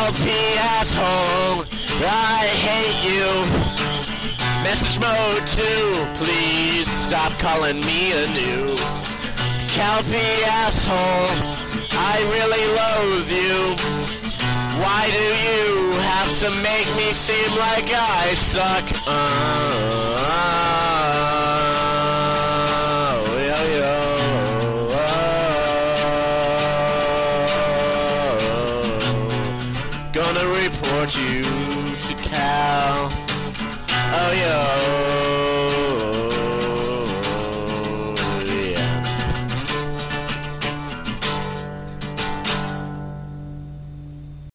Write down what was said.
Calpy asshole, I hate you. Message mode 2, please stop calling me a new. Calpy asshole, I really loathe you. Why do you have to make me seem like I suck? Gonna report you